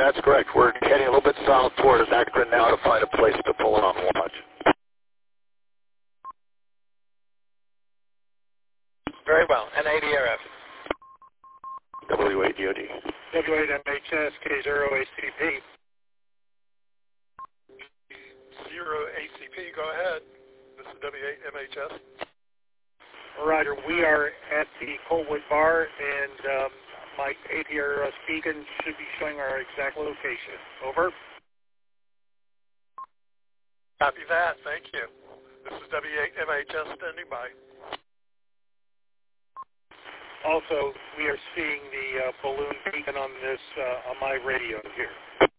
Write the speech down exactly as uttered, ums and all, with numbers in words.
That's correct. We're heading a little bit south toward Akron now to find a place to pull it on launch. Very well. N A D R F. W eight D O D. W eight M H S, K zero A C P. zero A C P, go ahead. This is W eight M H S. Roger, we are at the Coltwood Bar, and um, my A D R S beacon should be showing our exact location. Over. Copy that, thank you. This is W eight M H S standing by. Also, we are seeing the uh, balloon beacon on this uh, on my radio here.